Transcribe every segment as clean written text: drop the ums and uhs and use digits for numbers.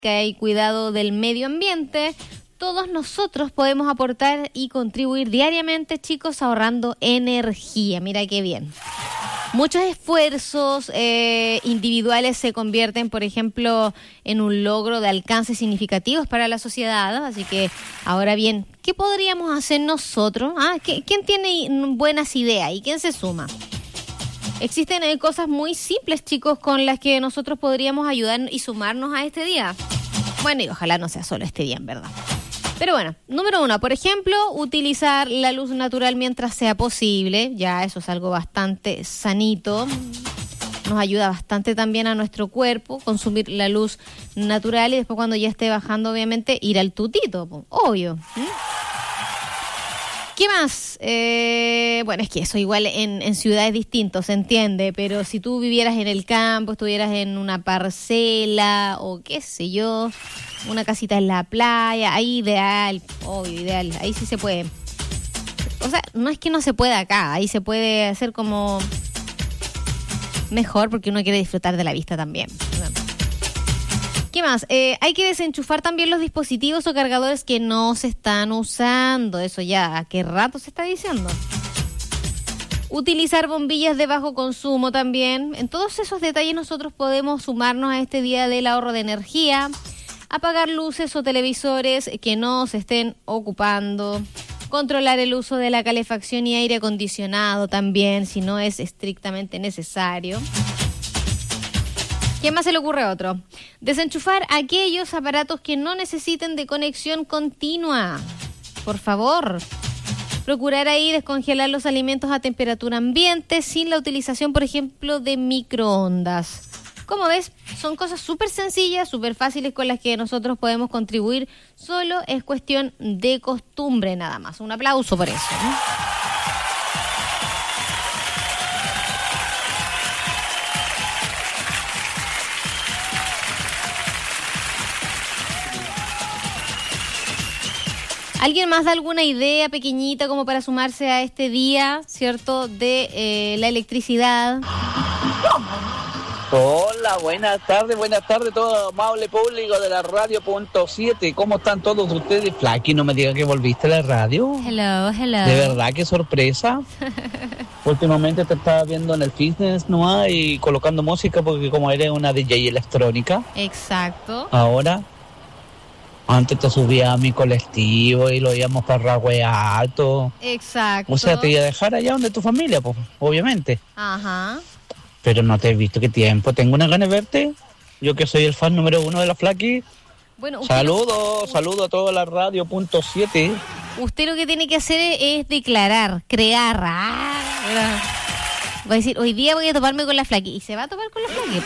y cuidado del medio ambiente, todos nosotros podemos aportar y contribuir diariamente, chicos, ahorrando energía. Mira qué bien. Muchos esfuerzos individuales se convierten, por ejemplo, en un logro de alcances significativos para la sociedad. Así que, ahora bien, ¿qué podríamos hacer nosotros? ¿Quién tiene buenas ideas y quién se suma? Existen cosas muy simples, chicos, con las que nosotros podríamos ayudar y sumarnos a este día. Bueno, y ojalá no sea solo este día, en verdad. Pero bueno, número 1, por ejemplo, utilizar la luz natural mientras sea posible. Ya eso es algo bastante sanito. Nos ayuda bastante también a nuestro cuerpo consumir la luz natural y después cuando ya esté bajando, obviamente, ir al tutito, obvio. ¿Qué más? Bueno, es que eso igual en ciudades distintas, se entiende, pero si tú vivieras en el campo, estuvieras en una parcela o qué sé yo, una casita en la playa, ahí ideal, obvio, ideal, ahí sí se puede. O sea, no es que no se pueda acá, ahí se puede hacer como mejor porque uno quiere disfrutar de la vista también. ¿Qué más? Hay que desenchufar también los dispositivos o cargadores que no se están usando. Eso ya, ¿a qué rato se está diciendo? Utilizar bombillas de bajo consumo también. En todos esos detalles nosotros podemos sumarnos a este día del ahorro de energía. Apagar luces o televisores que no se estén ocupando. Controlar el uso de la calefacción y aire acondicionado también, si no es estrictamente necesario. ¿Qué más se le ocurre a otro? Desenchufar aquellos aparatos que no necesiten de conexión continua. Por favor. Procurar ahí descongelar los alimentos a temperatura ambiente sin la utilización, por ejemplo, de microondas. Como ves, son cosas súper sencillas, súper fáciles con las que nosotros podemos contribuir. Solo es cuestión de costumbre nada más. Un aplauso por eso, ¿no? ¿Alguien más da alguna idea pequeñita como para sumarse a este día, cierto, de la electricidad? Hola, buenas tardes todo amable público de la radio.7. ¿Cómo están todos ustedes? Flaky, no me digas que volviste a la radio. Hello. De verdad, qué sorpresa. Últimamente te estaba viendo en el fitness, ¿no? Y colocando música porque como eres una DJ electrónica. Exacto. Ahora... Antes te subía a mi colectivo y lo íbamos para Ragüe Alto. Exacto. O sea, te iba a dejar allá donde tu familia, pues, obviamente. Ajá. Pero no te he visto, qué tiempo. Tengo unas ganas de verte. Yo que soy el fan número 1 de la Flaky. Bueno, saludos a toda la radio.7. Usted lo que tiene que hacer es declarar, crear. Va a decir, hoy día voy a toparme con la Flaky. Y se va a topar con la Flaky.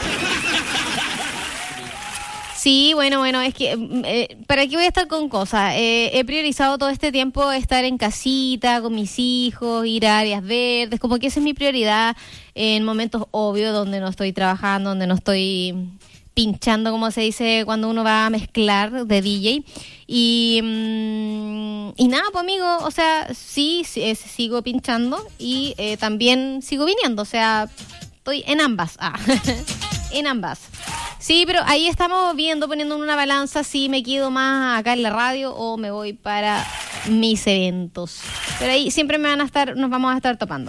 Sí, bueno, es que, ¿para qué voy a estar con cosas? He priorizado todo este tiempo estar en casita, con mis hijos, ir a áreas verdes, como que esa es mi prioridad en momentos obvios donde no estoy trabajando, donde no estoy pinchando, como se dice cuando uno va a mezclar de DJ. Y nada, pues amigo, o sea, sí, sigo pinchando y también sigo viniendo, o sea, estoy en ambas. En ambas. Sí, pero ahí estamos viendo, poniendo en una balanza si me quedo más acá en la radio o me voy para mis eventos. Pero ahí siempre nos vamos a estar topando.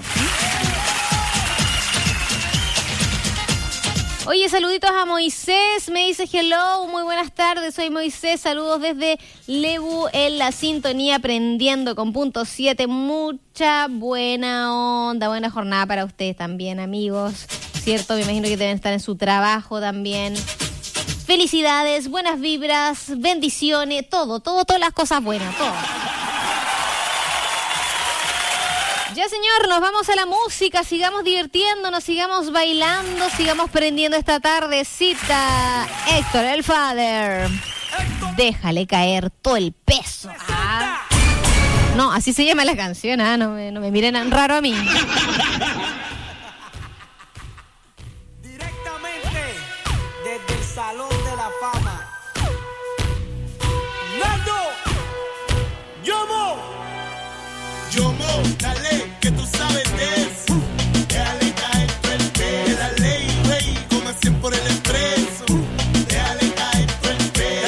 Oye, saluditos a Moisés, me dice hello, muy buenas tardes, soy Moisés, saludos desde Lebu en la sintonía, aprendiendo con punto 7, mucha buena onda, buena jornada para ustedes también, amigos. ¿Cierto? Me imagino que deben estar en su trabajo también. Felicidades, buenas vibras, bendiciones, todas las cosas buenas, todo. Ya, señor, nos vamos a la música, sigamos divirtiéndonos, sigamos bailando, sigamos prendiendo esta tardecita. Héctor, el Father, déjale caer todo el peso. No, así se llama la canción, no me miren raro a mí. Salón de la Fama. Nando, Yomo, dale, que tú sabes de eso. Déjale caer todo el peso. La ley, rey, como 100 por el expreso. Déjale caer todo el peso.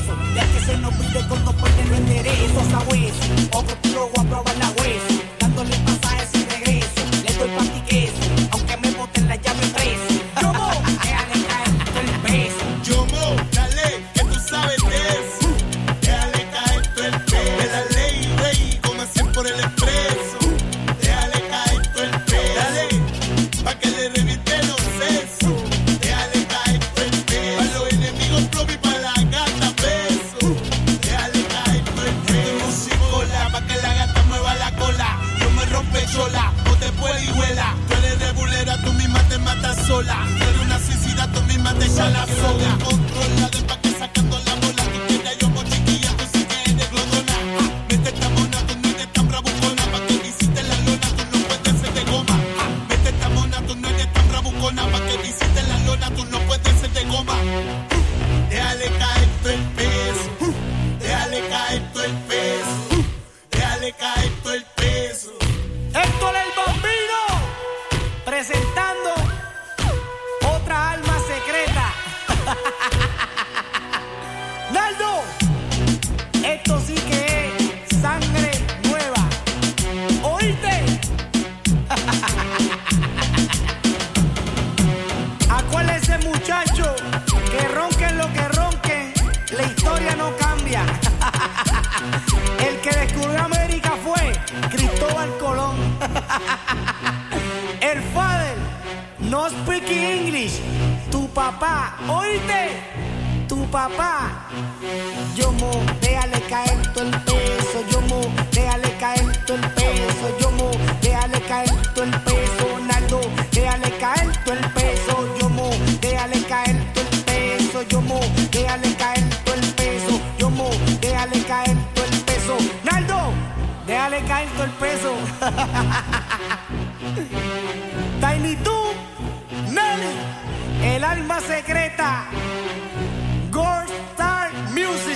peso. Ya que se nos pide con no perder el derecho a hueso. Otro tiro voy a probar la hueso. Dándole pasaje sin regreso. Le doy pantiqueso, aunque me boten la llave preso. Yo mo, déjale caer todo el peso. Yo mo, dale, que tú sabes de eso. Déjale caer todo el peso. De la ley, rey, como 100 por el expreso. Déjale caer todo el peso. Dale, pa' que le reviste los sesos. Déjale caer todo el peso. Pa' los enemigos propios y pa' la gata beso. Déjale caer todo el peso. Musicola, pa' que la gata mueva la cola. Yo me rompe chola, o te puede y huela. Tú eres rebulera, tú misma te matas sola. Tú eres una suicida, tú misma te echas la soga. Controla de pa' que sacando la bola. Tú quieres yo mo chiquilla, tú sí que eres glotona. Vete esta mona, tú no eres tan bravucona. Pa' que visite la lona, tú no puedes ser de goma. Vete esta mona, tú no eres tan bravucona. Pa' que visite la lona, tú no puedes ser de goma. Déjale caer todo el peso. Déjale caer todo el peso. Déjale caer todo el peso. Héctor el Bambino presentando otra alma secreta. Naldo, esto sí que es sangre nueva. ¿Oíste? ¿A cuál es ese muchacho que ronquen lo que ronquen? La historia no cambia. El que descubrió América fue Cristóbal Colón. El father no speak English. Tu papá, ¿oíste? Tu papá. Yo mo, déjale caer todo el peso. Yo mo, déjale caer todo el peso. Yo mo, déjale caer todo el peso. Naldo, déjale caer todo el peso. Yo mo, déjale caer todo el peso. Yo mo, déjale caer todo el peso. Yo mo, déjale caer todo el peso. Naldo, déjale caer todo el peso. Tiny Toon, Nelly, el alma secreta. Gold Star Music.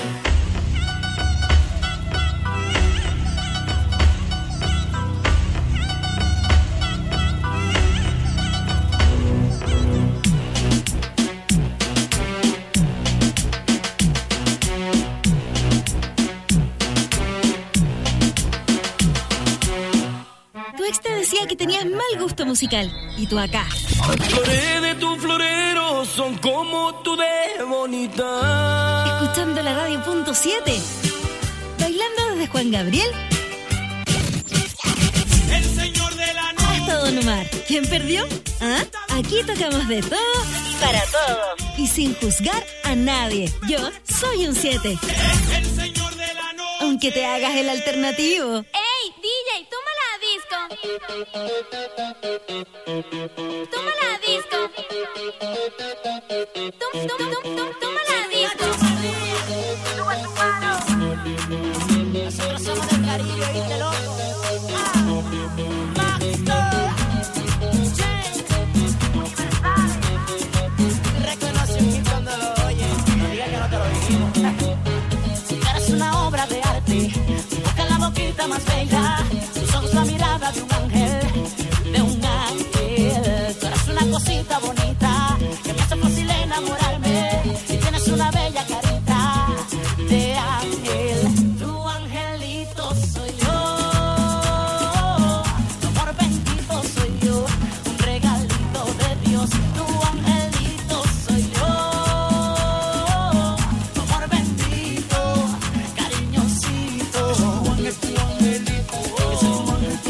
Tu ex te decía que tenías mal gusto musical. Y tú acá. Las flores de tu florero son como tú de bonita. Escuchando la radio.7. Bailando desde Juan Gabriel El señor de la noche. hasta Don Omar. ¿Quién perdió? ¿Ah? Aquí tocamos de todo para todos. Y sin juzgar a nadie. Yo soy un 7. El señor de la noche. Aunque te hagas el alternativo. ¡Ey, DJ, toma la disco! ¡Toma la disco! ¡Toma la disco! Nosotros somos del Caribe, ¿viste, loco? Reconoce un hit cuando lo oye. No digas que no te lo dijimos. Eres una obra de arte. Busca la boquita más bella. Tus ojos la mirada de un ángel. De un ángel. Tú eres una cosita bonita que me hace fácil enamorarme. Y tienes una bella carita de ángel. Tu angelito soy yo. Tu amor bendito soy yo. Un regalito de Dios. Tu angelito soy yo. Tu amor bendito, cariñosito. Tu angelito. Tu angelito.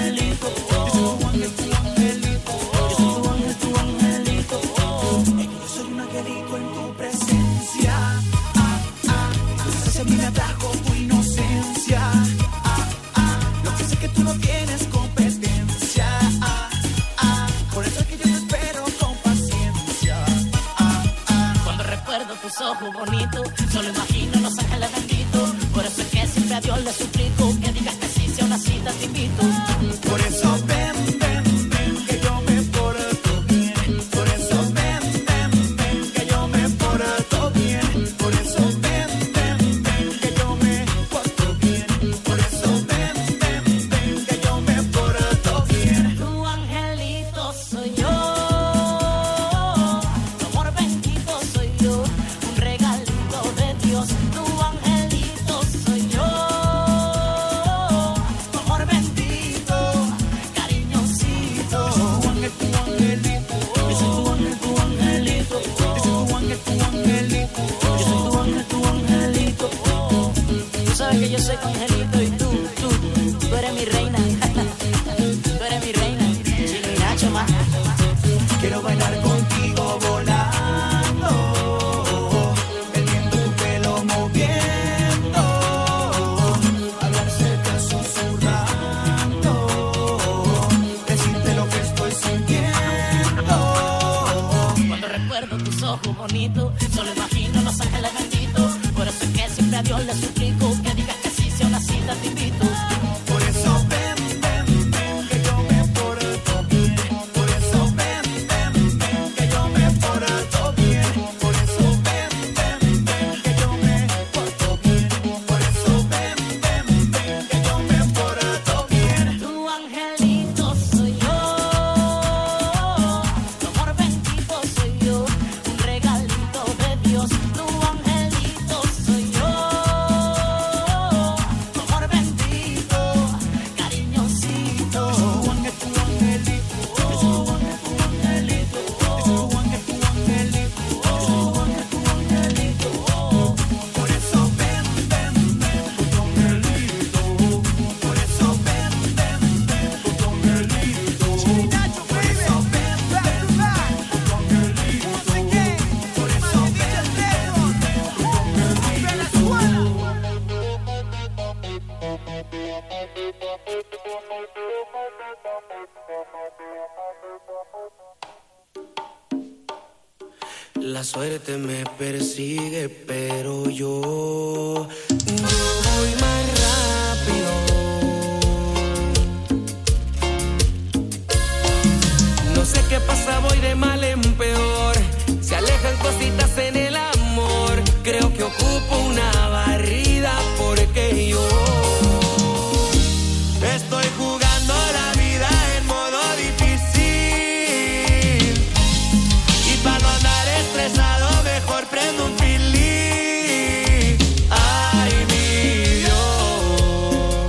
Yo soy un angelito en tu presencia. Entonces a mí me atrajo tu inocencia. Lo que sé que tú no tienes competencia. Por eso es que yo te espero con paciencia. Cuando recuerdo tus ojos bonitos, solo imagino los ángeles benditos. Por eso es que siempre a Dios le suplico que digas que sí, sea una cita te invito. Por eso ven, que yo me porto bien. Por eso ven, que yo me porto bien. Por eso ven, que yo me porto bien. Por eso ven, que yo me soy tu angelito y tú eres mi reina. Tú eres mi reina. Chino y Nacho más. Quiero bailar contigo volando, el viento tu pelo moviendo, hablar cerca susurrando, decirte lo que estoy sintiendo. Cuando recuerdo tus ojos bonitos, solo imagino los ángeles benditos. Por eso es que siempre a Dios le suplico que digas que sí, sea una cita te invito. Por eso ven, que yo me porto bien. Por eso ven, que yo me porto bien. Por eso ven, que yo me porto bien. Por eso ven, que yo me porto bien. Tu angelito soy yo, tu amor bendito soy yo, un regalito de Dios. Tu angelito soy yo, tu amor bendito, cariñosito. Tu angelito, tu angelito, por eso ven, tu angelito. Por eso ven, tu angelito. Por eso ven, tu angelito. Por eso ven, La suerte me persigue, pero yo voy más rápido. No sé qué pasa, voy de mal en peor. Se alejan cositas en el amor. Creo que ocupo una barrida porque yo estoy jugando la vida en modo difícil. Y para no andar estresado, mejor prendo un pilín. Ay, mi Dios,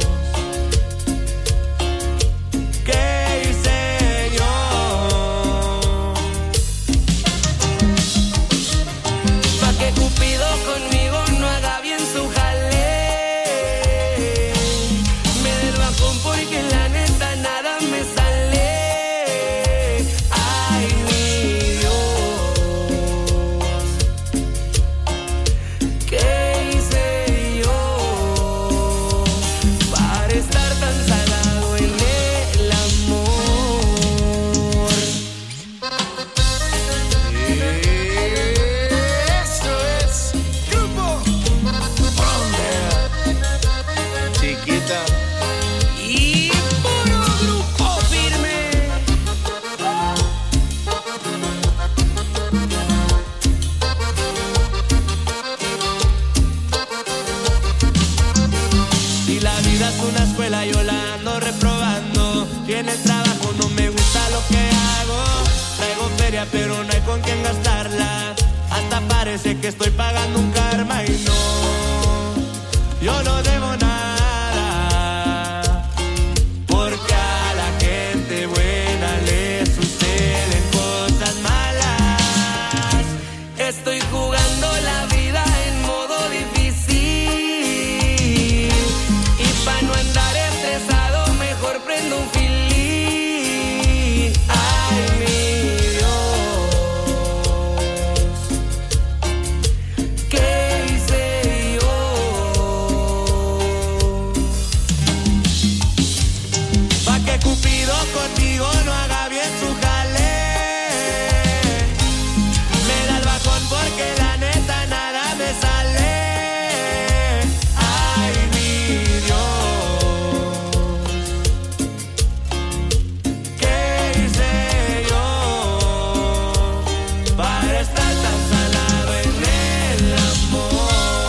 ¿qué hice yo? Pa' que Cupido conmigo no haga bien su jale. Me del bajón porque la neta nada me sale. Ay, mi Dios, ¿qué hice yo para estar tan salado en el amor? Eso es Grupo Frontera, Chiquita. y puro grupo firme. Si la vida es una escuela, yo la ando reprobando. Y en el trabajo no me gusta lo que hago. Traigo feria, pero no hay con quién gastarla. Hasta parece que estoy pagando un karma y no, yo no debo nada. Porque a la gente buena le suceden cosas malas. Estoy jugando la vida en modo difícil. Y pa' no andar estresado, mejor prendo un filín. Ay, mi Dios, ¿qué hice yo? Pa' que Cupido contigo no haga bien su jale. Me da el bajón porque la neta nada me sale. Ay, mi Dios, ¿qué hice yo para estar tan salado en el amor?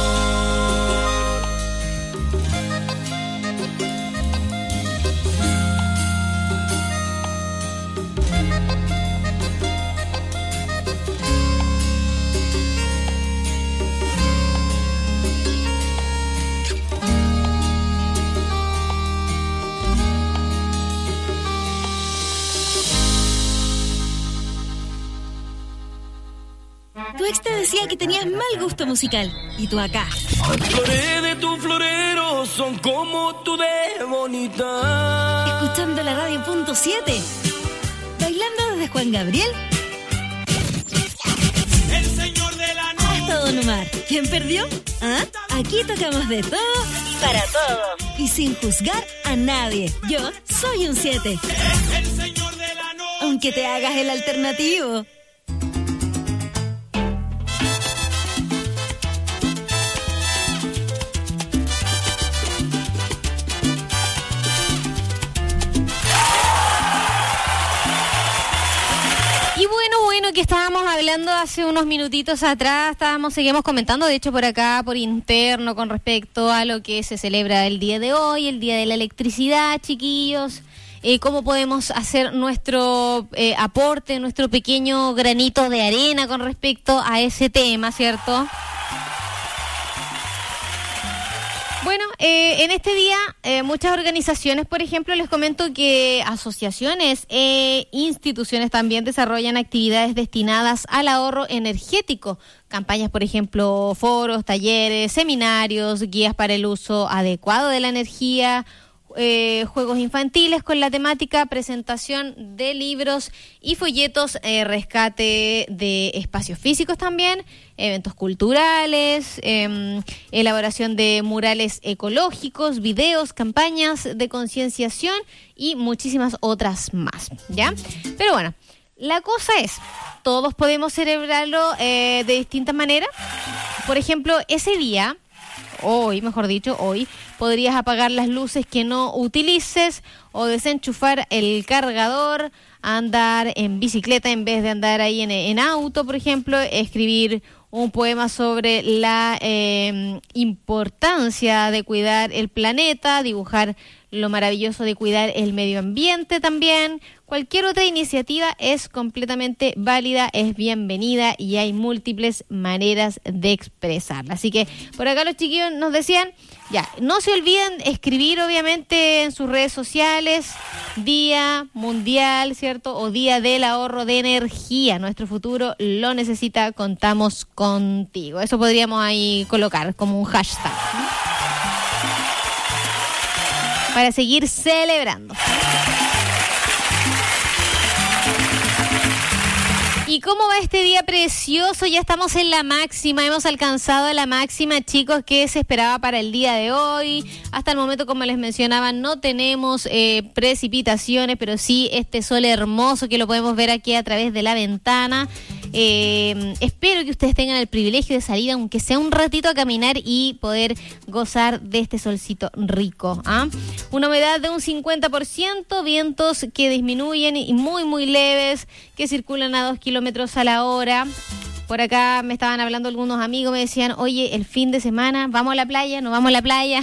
Tu ex te decía que tenías mal gusto musical. Y tú acá. Floré de tu florero, son como tú de bonita. Escuchando la radio.7. Bailando desde Juan Gabriel El señor de la noche. hasta Don Omar. ¿Quién perdió? ¿Ah? Aquí tocamos de todo para todos y sin juzgar a nadie. Yo soy un 7. El señor de la noche. Aunque te hagas el alternativo. Y bueno, que estábamos hablando hace unos minutitos atrás, seguimos comentando, de hecho por acá, por interno, con respecto a lo que se celebra el día de hoy, el Día de la Electricidad, chiquillos, cómo podemos hacer nuestro aporte, nuestro pequeño granito de arena con respecto a ese tema, ¿cierto? Bueno, en este día muchas organizaciones, por ejemplo, les comento que asociaciones e instituciones también desarrollan actividades destinadas al ahorro energético. Campañas, por ejemplo, foros, talleres, seminarios, guías para el uso adecuado de la energía, juegos infantiles con la temática, presentación de libros y folletos, rescate de espacios físicos también, eventos culturales, elaboración de murales ecológicos, videos, campañas de concienciación y muchísimas otras más, ¿ya? Pero bueno, la cosa es, todos podemos celebrarlo de distintas maneras. Por ejemplo, ese día, hoy, podrías apagar las luces que no utilices o desenchufar el cargador, andar en bicicleta en vez de andar ahí en auto, por ejemplo, escribir un poema sobre la importancia de cuidar el planeta, dibujar lo maravilloso de cuidar el medio ambiente también. Cualquier otra iniciativa es completamente válida, es bienvenida y hay múltiples maneras de expresarla. Así que por acá los chiquillos nos decían, ya, no se olviden escribir obviamente en sus redes sociales, Día Mundial, ¿cierto? O Día del Ahorro de Energía. Nuestro futuro lo necesita, contamos contigo. Eso podríamos ahí colocar como un hashtag, ¿no? Para seguir celebrando. ¿Y cómo va este día precioso? Ya estamos en la máxima, hemos alcanzado la máxima, chicos, que se esperaba para el día de hoy. Hasta el momento, como les mencionaba, no tenemos precipitaciones, pero sí este sol hermoso que lo podemos ver aquí a través de la ventana. Espero que ustedes tengan el privilegio de salir, aunque sea un ratito, a caminar y poder gozar de este solcito rico, ¿ah? Una humedad de un 50%, vientos que disminuyen y muy leves, que circulan a 2 kilómetros a la hora. Por acá me estaban hablando algunos amigos, me decían, oye, el fin de semana, ¿vamos a la playa? ¿No vamos a la playa?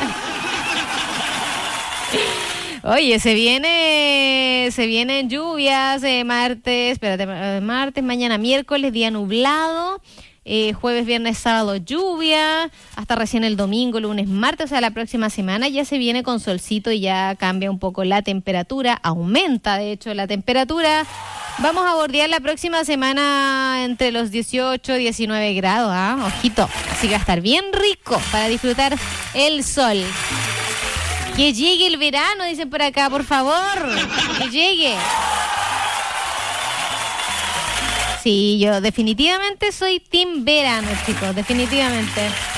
Oye, se vienen lluvias, martes, mañana miércoles, día nublado, jueves, viernes, sábado, lluvia, hasta recién el domingo, lunes, martes, o sea, la próxima semana ya se viene con solcito y ya cambia un poco la temperatura, aumenta de hecho la temperatura. Vamos a bordear la próxima semana entre los 18 y 19 grados, ¿ah? Ojito, así que va a estar bien rico para disfrutar el sol. Que llegue el verano, dicen por acá, por favor, que llegue. Sí, yo definitivamente soy team verano, chicos, definitivamente.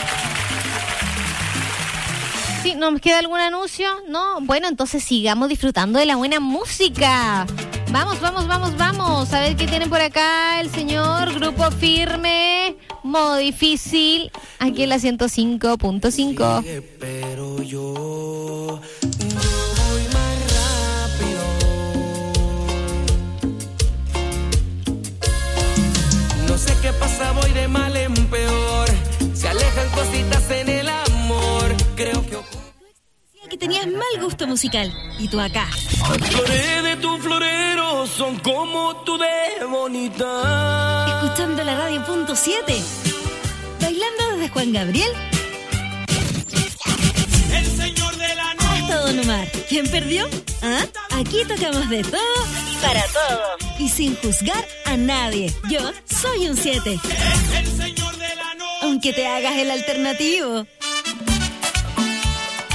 Sí, ¿nos queda algún anuncio? ¿No? Bueno, entonces sigamos disfrutando de la buena música. Vamos. A ver qué tienen por acá el señor Grupo Firme, Modo Difícil, aquí en la 105.5. Sí, pero yo voy más rápido. No sé qué pasa, voy de mal en peor. Se alejan cositas en el amor. Creo que que tenías mal gusto musical. Y tú acá. Flores de tu florero son como tú de bonita. Escuchando la radio.7. Bailando desde Juan Gabriel El señor de la noche. hasta Don Omar. ¿Quién perdió? ¿Ah? Aquí tocamos de todo para todos y sin juzgar a nadie. Yo soy un 7. El señor de la noche. Aunque te hagas el alternativo.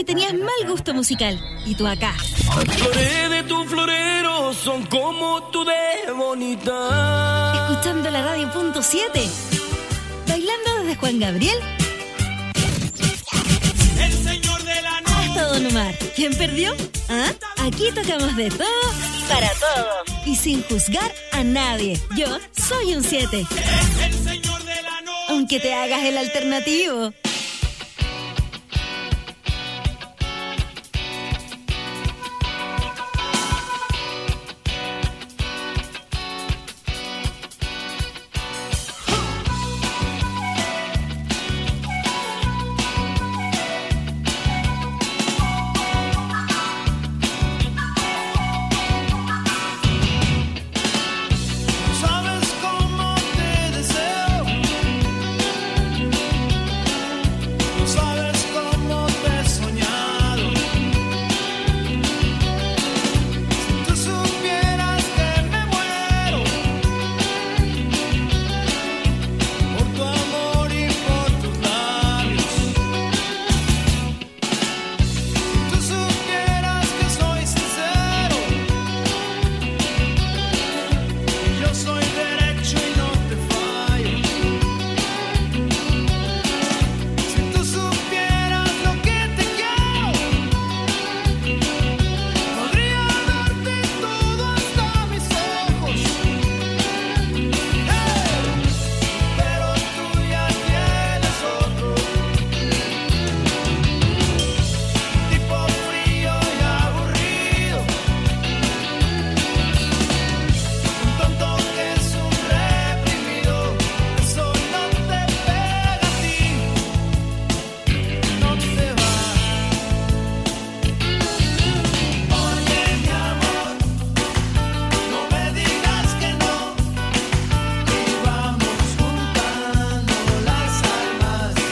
que tenías mal gusto musical. Y tú acá. Las flores de tu florero son como tú de bonita. Escuchando la radio.7. Bailando desde Juan Gabriel El señor de la noche. hasta Don Omar. ¿Quién perdió? ¿Ah? Aquí tocamos de todo para todos. Y sin juzgar a nadie. Yo soy un 7. El señor de la noche. Aunque te hagas el alternativo.